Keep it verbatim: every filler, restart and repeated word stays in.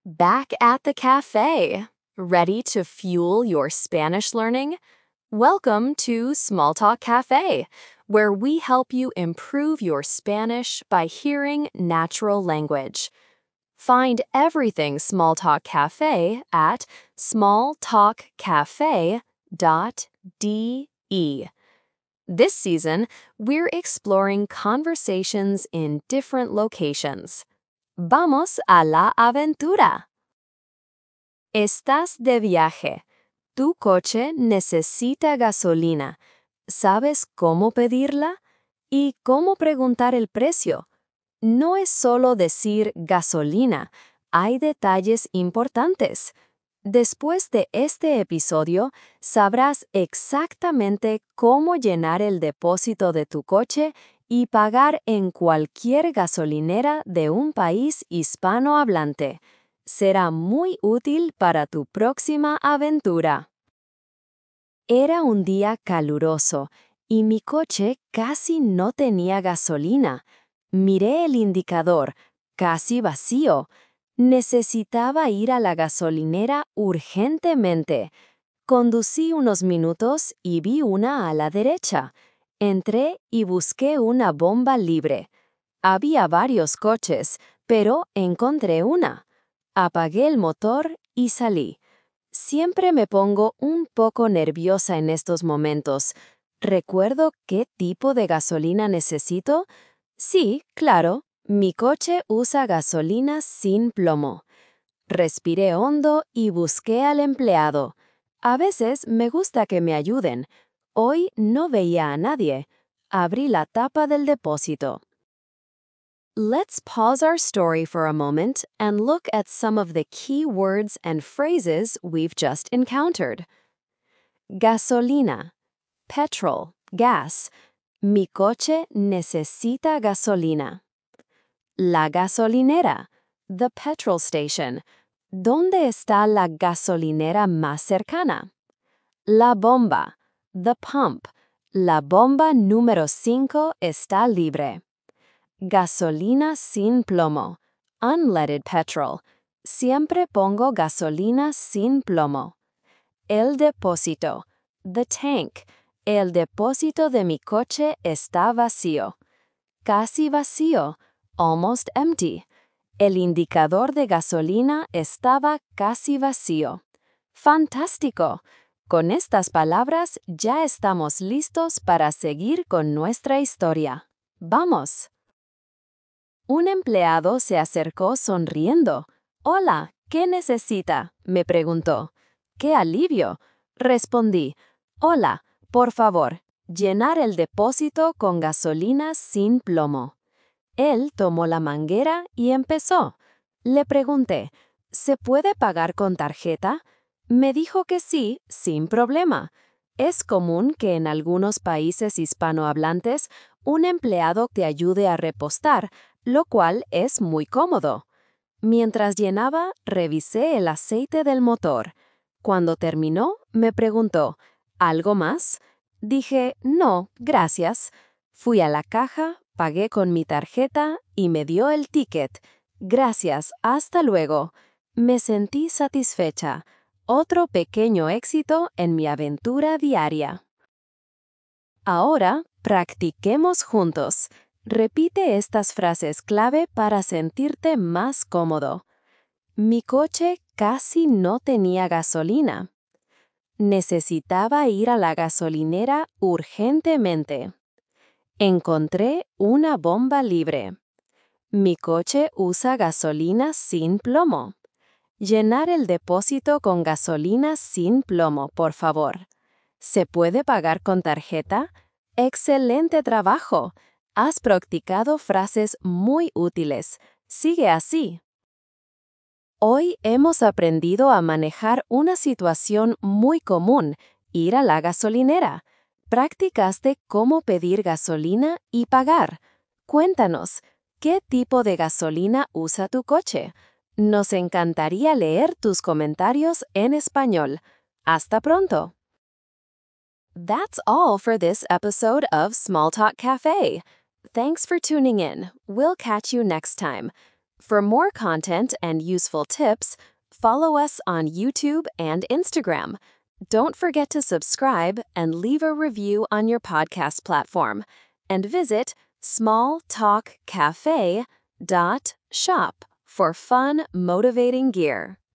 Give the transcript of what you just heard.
Back at the cafe. Ready to fuel your Spanish learning? Welcome to Small Talk Cafe, where we help you improve your Spanish by hearing natural language. Find everything Small Talk Cafe at small talk cafe dot d e. This season, we're exploring conversations in different locations. Vamos a la aventura. Estás de viaje. Tu coche necesita gasolina. ¿Sabes cómo pedirla? ¿Y cómo preguntar el precio? No es solo decir gasolina, hay detalles importantes. Después de este episodio, sabrás exactamente cómo llenar el depósito de tu coche y pagar en cualquier gasolinera de un país hispanohablante. Será muy útil para tu próxima aventura. Era un día caluroso y mi coche casi no tenía gasolina. Miré el indicador, casi vacío. Necesitaba ir a la gasolinera urgentemente. Conducí unos minutos y vi una a la derecha. Entré y busqué una bomba libre. Había varios coches, pero encontré una. Apagué el motor y salí. Siempre me pongo un poco nerviosa en estos momentos. ¿Recuerdo qué tipo de gasolina necesito? Sí, claro, mi coche usa gasolina sin plomo. Respiré hondo y busqué al empleado. A veces me gusta que me ayuden. Hoy no veía a nadie. Abrí la tapa del depósito. Let's pause our story for a moment and look at some of the key words and phrases we've just encountered. Gasolina, petrol, gas. Mi coche necesita gasolina. La gasolinera, the petrol station. ¿Dónde está la gasolinera más cercana? La bomba, the pump. La bomba número cinco está libre. Gasolina sin plomo, unleaded petrol. Siempre pongo gasolina sin plomo. El depósito, the tank. El depósito de mi coche está vacío. Casi vacío, almost empty. El indicador de gasolina estaba casi vacío. ¡Fantástico! Con estas palabras ya estamos listos para seguir con nuestra historia. ¡Vamos! Un empleado se acercó sonriendo. «Hola, ¿qué necesita?», me preguntó. «¡Qué alivio!», respondí. «Hola, por favor, llenar el depósito con gasolina sin plomo». Él tomó la manguera y empezó. Le pregunté, ¿se puede pagar con tarjeta? Me dijo que sí, sin problema. Es común que en algunos países hispanohablantes un empleado te ayude a repostar, lo cual es muy cómodo. Mientras llenaba, revisé el aceite del motor. Cuando terminó, me preguntó, ¿algo más? Dije, no, gracias. Fui a la caja, pagué con mi tarjeta y me dio el ticket. Gracias, hasta luego. Me sentí satisfecha. Otro pequeño éxito en mi aventura diaria. Ahora, practiquemos juntos. Repite estas frases clave para sentirte más cómodo. Mi coche casi no tenía gasolina. Necesitaba ir a la gasolinera urgentemente. Encontré una bomba libre. Mi coche usa gasolina sin plomo. Llenar el depósito con gasolina sin plomo, por favor. ¿Se puede pagar con tarjeta? ¡Excelente trabajo! Has practicado frases muy útiles. Sigue así. Hoy hemos aprendido a manejar una situación muy común, ir a la gasolinera. Practicaste cómo pedir gasolina y pagar. Cuéntanos, ¿qué tipo de gasolina usa tu coche? Nos encantaría leer tus comentarios en español. Hasta pronto. That's all for this episode of Small Talk Cafe. Thanks for tuning in. We'll catch you next time. For more content and useful tips, follow us on YouTube and Instagram. Don't forget to subscribe and leave a review on your podcast platform. And visit small talk cafe dot shop for fun, motivating gear.